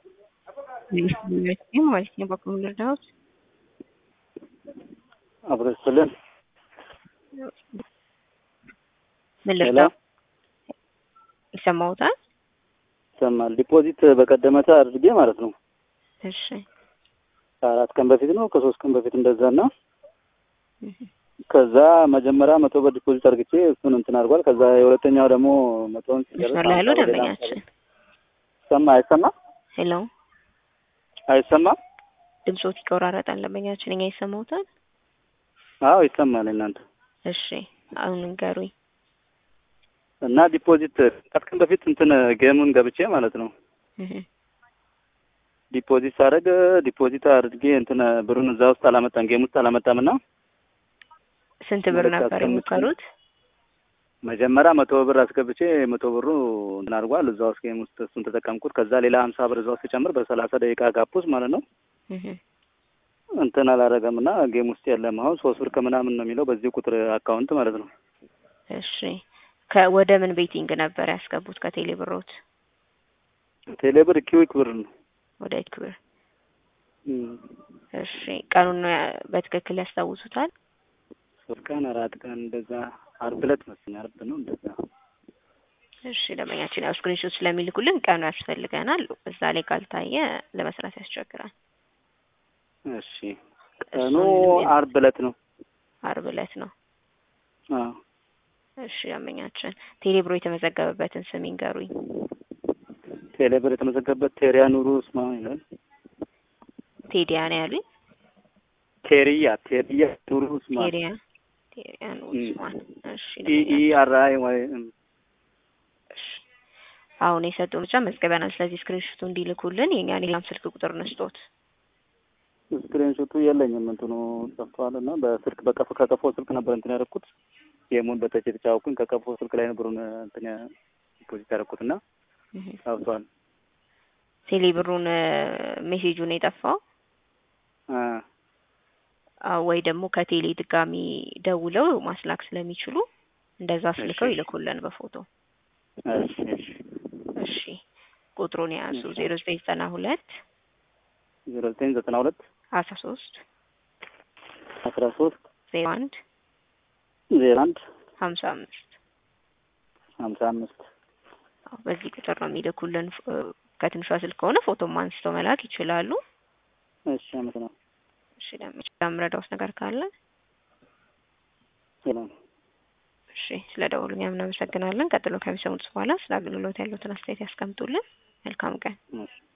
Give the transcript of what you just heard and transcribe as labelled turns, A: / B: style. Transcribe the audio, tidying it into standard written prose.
A: ማለት ነው በኩል ልርዳውት
B: አብረስልን
A: ምን ልርዳው ይሰማውታል
B: ሰማል ዲፖዚት በቀደመታ አድርጌ ማለት ነው።
A: እሺ
B: ከአራት ቀን በፊት ነው ከሶስት ቀን በፊት እንደዛና ከዛ መጀመሪያ 100 ብር ዲፖዚት አድርጌ እሱን እንትን አድርጓል። ከዛ የሁለተኛው ደግሞ 100 ሲደርስ
A: ያለው ደንበኛችን
B: አይሰማ
A: ሄሎ
B: አይሰማ
A: ድምጾት ይቆራረጣል። ደንበኛችን እኛ ይሰማውታል?
B: አዎ ይሰማል። እናንተ
A: እሺ አሁን ንገሩኝ።
B: እና ዲፖዚት ከቀን በፊት እንትን ጌሙን ገብቼ ማለት ነው ዲፖዚት አድርጌ እንትን ብሩን እዛ ውስጥ አላመጣም፣ ጌም ውስጥ አላመጣምና
A: ስንት ብር ነበር የሞከሩት?
B: መጀመሪያ 100 ብር አስገብቼ 100 ብሩ እንትን አድርጓል እዛ ውስጥ ጌም ውስጥ እሱን ተጠቀምኩት። ከዛ ሌላ 50 ብር እዛ ውስጥ ጨምር በ30 ደቂቃ ጋፕስ ማለት ነው እንትን አላረገምና ጌም ውስጥ የለም። አሁን 3 ብር ከምናምን ነው የሚለው በዚህ ቁጥር አካውንት ማለት ነው።
A: እሺ ወደ ምን ቤቲንግ ነበር ያስገቡት? ከቴሌ ብሮት?
B: ቴሌ ብር ኪዊክ ብር ነው።
A: ወደ ኪዊክ ብር። እሺ ቀኑን በትክክል ያስታውሱታል?
B: 3 ቀን 4 ቀን እንደዛ ዓርብ ዕለት መስሎኝ ዓርብ ነው እንደዛ።
A: እሺ ደንበኛችን ያው ስክሪንሾት ስለሚልኩልን ቀኑ ያስፈልገናል። እዛ ላይ ካልታየ ለመስራት ያስቸግራል።
B: እሺ ቀኑ ዓርብ ዕለት ነው።
A: ዓርብ ዕለት ነው።
B: አዎ
A: እሺ ደንበኛችን ቴሌ ብር የተመዘገበበትን ስም ይንገሩኝ።
B: ቴሌ ብር የተመዘገበበት ቴሪያ ኑሩ ኡስማን ይላል።
A: ቴዲያ ነው ያሉኝ?
B: ቴሪያ ኑሩ ኡስማን።
A: ቴሪያ ኑሩ ኡስማን። እሺ
B: ኢአርአይ ወይ
A: እሺ አሁን የሰጡን ብቻ መዝገበናል። ስለዚህ ስክሪንሾቱ እንዲልኩልን የኛን ሌላም ስልክ ቁጥር ነስቶት።
B: ስክሪንሾቱ የለኝም እንትኑ ጠፍቷልና በስልክ ከቀፎ ስልክ ነበር እንትን ያደረኩት። ጌሙን በተች የተጫወኩኝ ከቀፎ ስልክ ላይ ብሩን እንትን ዲፖዚት ያደረኩትና ጠፍቷል።
A: ቴሌ ብሩን ሜሴጁን የጠፋው ወይ ደግሞ ከቴሌ ድጋሚ ደውለው ማስላክ ስለሚችሉ እንደዛ ስልከው ይልኩልን በፎቶ። እሺ ቁጥሩን ያዙ 0992
B: 0992
A: 13
B: 01 55
A: በዚህ ቁጥር ነው የሚልኩልን። ከትንሿ ስልክ ከሆነ ፎቶም አንስተው መላክ ይችላሉ።
B: እሺ አመሰግናለሁ።
A: እሺ ለምረዳውስ ነገር ካለ
B: ሰላም።
A: እሺ ስለደወሉኝ እናመሰግናለን። ቀጥሎ ከሚሰሙት በኋላ ስለ አገልግሎት ያሉትን አስተያየት ያስቀምጡልን። መልካም ቀን።